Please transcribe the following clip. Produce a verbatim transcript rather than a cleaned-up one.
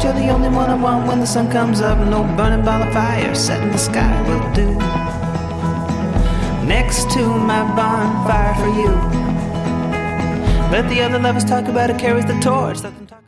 you're the only one I want when the sun comes up. No burning ball of fire set in the sky will do. Next to my bonfire for you. Let the other lovers talk about it, carries the torch. Let them talk